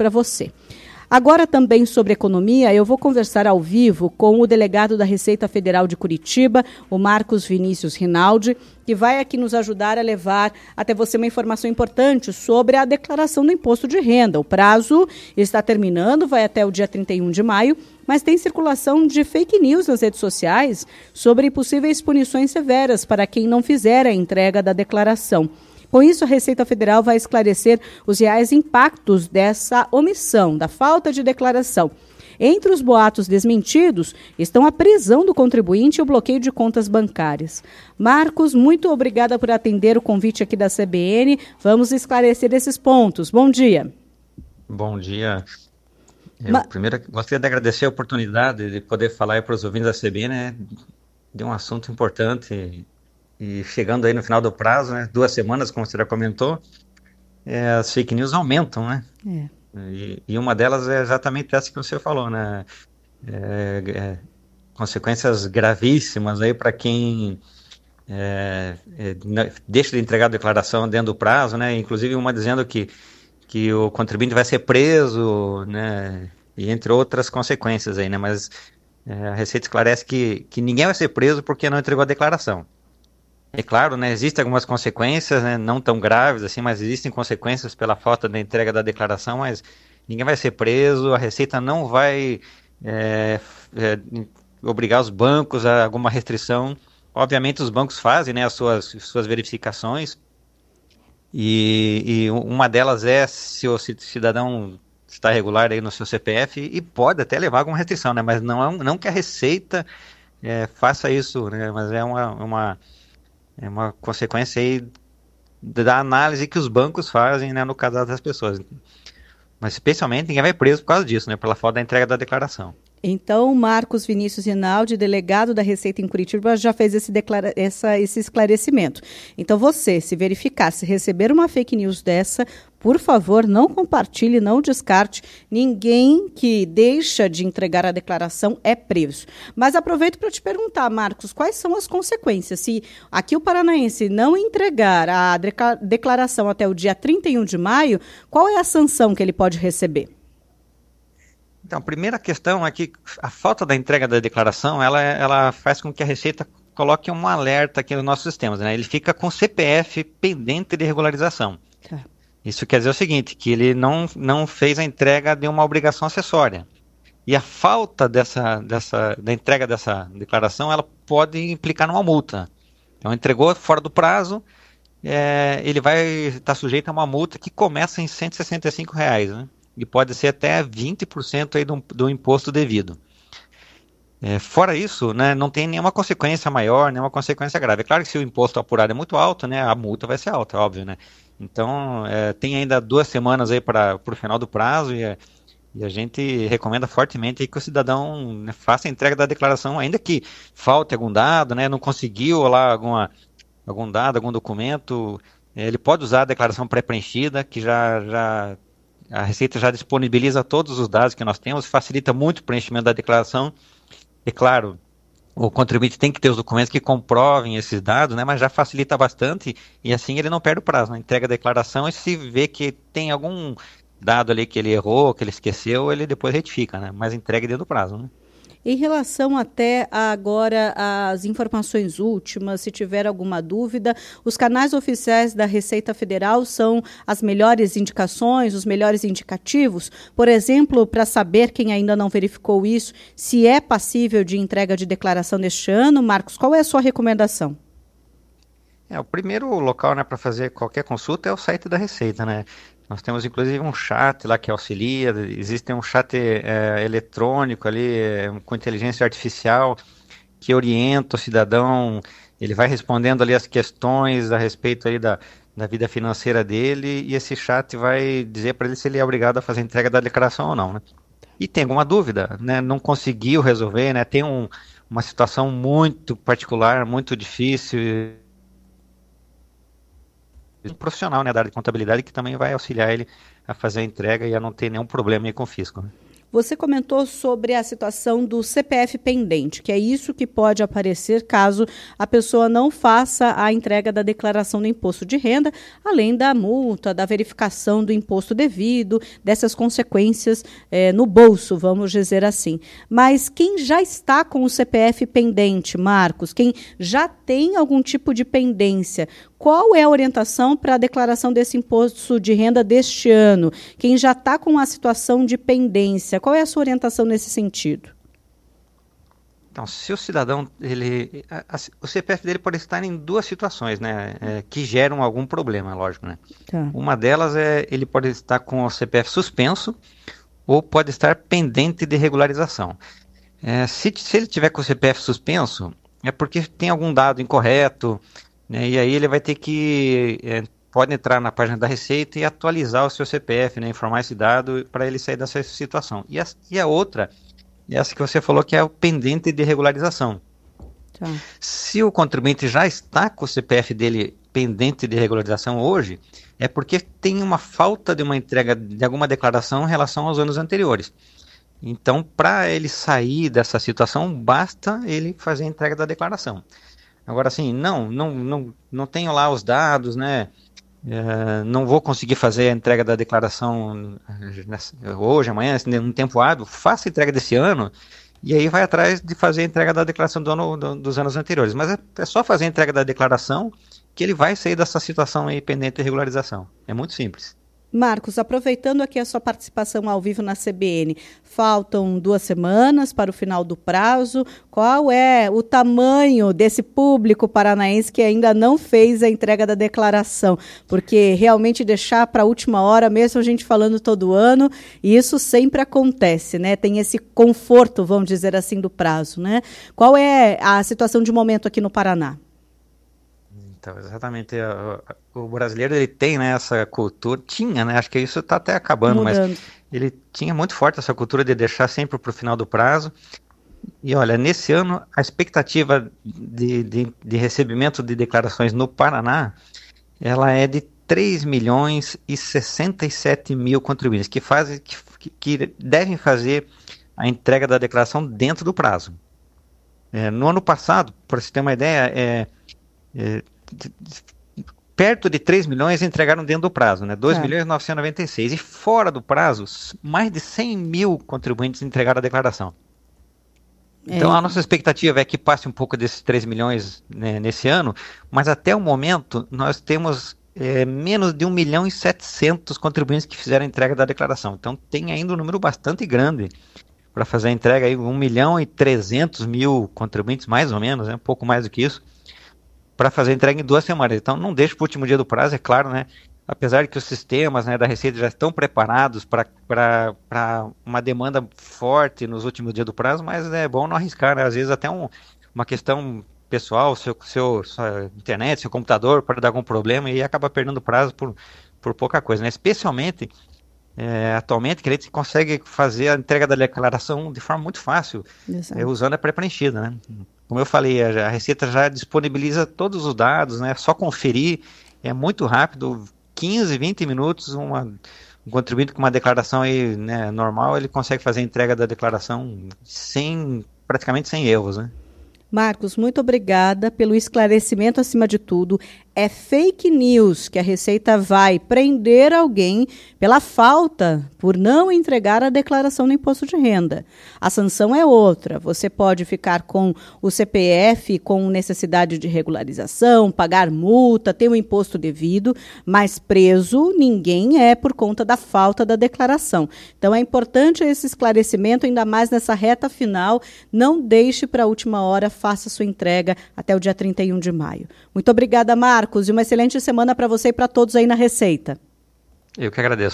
para você. Agora também sobre economia, eu vou conversar ao vivo com o delegado da Receita Federal de Curitiba, o Marcos Vinícius Rinaldi, que vai aqui nos ajudar a levar até você uma informação importante sobre a declaração do imposto de renda. O prazo está terminando, vai até o dia 31 de maio, mas tem circulação de fake news nas redes sociais sobre possíveis punições severas para quem não fizer a entrega da declaração. Com isso, a Receita Federal vai esclarecer os reais impactos dessa omissão, da falta de declaração. Entre os boatos desmentidos estão a prisão do contribuinte e o bloqueio de contas bancárias. Marcos, muito obrigada por atender o convite aqui da CBN. Vamos esclarecer esses pontos. Bom dia. Bom dia. Eu primeiro gostaria de agradecer a oportunidade de poder falar para os ouvintes da CBN, né, de um assunto importante. E chegando aí no final do prazo, né, 2 semanas, como você já comentou, as fake news aumentam, né? E uma delas é exatamente essa que você falou, né? Consequências gravíssimas aí para quem deixa de entregar a declaração dentro do prazo, né? Inclusive uma dizendo que o contribuinte vai ser preso, né? E entre outras consequências aí, né? Mas a Receita esclarece que ninguém vai ser preso porque não entregou a declaração. É claro, né, existem algumas consequências, né, não tão graves assim, mas existem consequências pela falta da entrega da declaração, mas ninguém vai ser preso, a Receita não vai obrigar os bancos a alguma restrição. Obviamente os bancos fazem, né, as suas verificações, e uma delas é se o cidadão está regular aí no seu CPF, e pode até levar alguma restrição, né, mas não que a Receita faça isso, né, mas é uma consequência aí da análise que os bancos fazem, né, no cadastro das pessoas. Mas especialmente ninguém vai preso por causa disso, né, pela falta da entrega da declaração. Então, Marcos Vinícius Rinaldi, delegado da Receita em Curitiba, já fez esse esclarecimento. Então, você, se verificar, se receber uma fake news dessa, por favor, não compartilhe, não descarte. Ninguém que deixa de entregar a declaração é preso. Mas aproveito para te perguntar, Marcos, quais são as consequências? Se aqui o paranaense não entregar a declaração até o dia 31 de maio, qual é a sanção que ele pode receber? Então, a primeira questão é que a falta da entrega da declaração, ela faz com que a Receita coloque um alerta aqui nos nossos sistemas, né? Ele fica com o CPF pendente de regularização. Tá. Isso quer dizer o seguinte, que ele não fez a entrega de uma obrigação acessória. E a falta da entrega dessa declaração, ela pode implicar numa multa. Então, entregou fora do prazo, ele vai estar sujeito a uma multa que começa em R$165, né? E pode ser até 20% aí do imposto devido. Fora isso, né, não tem nenhuma consequência maior, nenhuma consequência grave. É claro que se o imposto apurado é muito alto, né, a multa vai ser alta, óbvio, né? Então, tem ainda 2 semanas aí para o final do prazo e a gente recomenda fortemente aí que o cidadão, né, faça a entrega da declaração, ainda que falte algum dado, né, não conseguiu lá algum dado, algum documento, ele pode usar a declaração pré-preenchida, que a Receita já disponibiliza todos os dados que nós temos, facilita muito o preenchimento da declaração. É claro, o contribuinte tem que ter os documentos que comprovem esses dados, né, mas já facilita bastante e assim ele não perde o prazo, né? Entrega a declaração e se vê que tem algum dado ali que ele errou, que ele esqueceu, ele depois retifica, né? Mas entrega dentro do prazo, né? Em relação até agora às informações últimas, se tiver alguma dúvida, os canais oficiais da Receita Federal são as melhores indicações, os melhores indicativos? Por exemplo, para saber quem ainda não verificou isso, se é passível de entrega de declaração neste ano, Marcos, qual é a sua recomendação? O primeiro local, né, para fazer qualquer consulta é o site da Receita, né? Nós temos inclusive um chat lá que auxilia, existe um chat eletrônico ali com inteligência artificial que orienta o cidadão, ele vai respondendo ali as questões a respeito aí da vida financeira dele e esse chat vai dizer para ele se ele é obrigado a fazer entrega da declaração ou não, né? E tem alguma dúvida, né? Não conseguiu resolver, né? Tem uma situação muito particular, muito difícil, um profissional, né, da área de contabilidade que também vai auxiliar ele a fazer a entrega e a não ter nenhum problema aí com o fisco, né? Você comentou sobre a situação do CPF pendente, que é isso que pode aparecer caso a pessoa não faça a entrega da declaração do imposto de renda, além da multa, da verificação do imposto devido, dessas consequências no bolso, vamos dizer assim. Mas quem já está com o CPF pendente, Marcos, quem já tem algum tipo de pendência, qual é a orientação para a declaração desse imposto de renda deste ano? Quem já está com a situação de pendência, qual é a sua orientação nesse sentido? Então, se o cidadão, o CPF dele pode estar em duas situações, né, que geram algum problema, lógico, né? Tá. Uma delas ele pode estar com o CPF suspenso ou pode estar pendente de regularização. Se ele tiver com o CPF suspenso, é porque tem algum dado incorreto, né, e aí ele vai ter que pode entrar na página da Receita e atualizar o seu CPF, né, informar esse dado para ele sair dessa situação. E a outra, essa que você falou, que é o pendente de regularização. Tá. Se o contribuinte já está com o CPF dele pendente de regularização hoje, é porque tem uma falta de uma entrega de alguma declaração em relação aos anos anteriores. Então, para ele sair dessa situação, basta ele fazer a entrega da declaração. Agora, assim, não tenho lá os dados, né? Não vou conseguir fazer a entrega da declaração hoje, amanhã, num tempo hábil. Faça a entrega desse ano e aí vai atrás de fazer a entrega da declaração dos anos anteriores. Mas é só fazer a entrega da declaração que ele vai sair dessa situação aí pendente de regularização. É muito simples. Marcos, aproveitando aqui a sua participação ao vivo na CBN, faltam 2 semanas para o final do prazo. Qual é o tamanho desse público paranaense que ainda não fez a entrega da declaração? Porque realmente deixar para a última hora, mesmo a gente falando todo ano, isso sempre acontece, né? Tem esse conforto, vamos dizer assim, do prazo, né? Qual é a situação de momento aqui no Paraná? Então, exatamente, o brasileiro ele tem, né, essa cultura, tinha, né, acho que isso está até acabando, Mudando. mas ele tinha muito forte essa cultura de deixar sempre para o final do prazo. E olha, nesse ano a expectativa de recebimento de declarações no Paraná, ela é de 3.067.000 contribuintes que devem fazer a entrega da declaração dentro do prazo. No ano passado, para você ter uma ideia, perto de 3 milhões entregaram dentro do prazo, né? 2.996.000. E fora do prazo, mais de 100.000 contribuintes entregaram a declaração. Então, a nossa expectativa é que passe um pouco desses 3 milhões, né, nesse ano, mas até o momento nós temos menos de 1.700.000 contribuintes que fizeram a entrega da declaração. Então, tem ainda um número bastante grande para fazer a entrega, aí 1.300.000 contribuintes, mais ou menos, né, um pouco mais do que isso, para fazer a entrega em 2 semanas. Então, não deixe para o último dia do prazo, é claro, né? Apesar de que os sistemas, né, da Receita já estão preparados para uma demanda forte nos últimos dias do prazo, mas é bom não arriscar, né? Às vezes até uma questão pessoal, sua internet, seu computador pode dar algum problema e acaba perdendo prazo por pouca coisa, né? Especialmente atualmente que a gente consegue fazer a entrega da declaração de forma muito fácil, usando a pré-preenchida, né? Como eu falei, a Receita já disponibiliza todos os dados, né? É só conferir, é muito rápido, 15, 20 minutos, um contribuinte com uma declaração aí, né, normal, ele consegue fazer a entrega da declaração praticamente sem erros, né? Marcos, muito obrigada pelo esclarecimento acima de tudo. É fake news que a Receita vai prender alguém pela falta, por não entregar a declaração do imposto de renda. A sanção é outra. Você pode ficar com o CPF com necessidade de regularização, pagar multa, ter o imposto devido, mas preso ninguém é por conta da falta da declaração. Então é importante esse esclarecimento, ainda mais nessa reta final. Não deixe para a última hora, faça sua entrega até o dia 31 de maio. Muito obrigada, Marcos, e uma excelente semana para você e para todos aí na Receita. Eu que agradeço.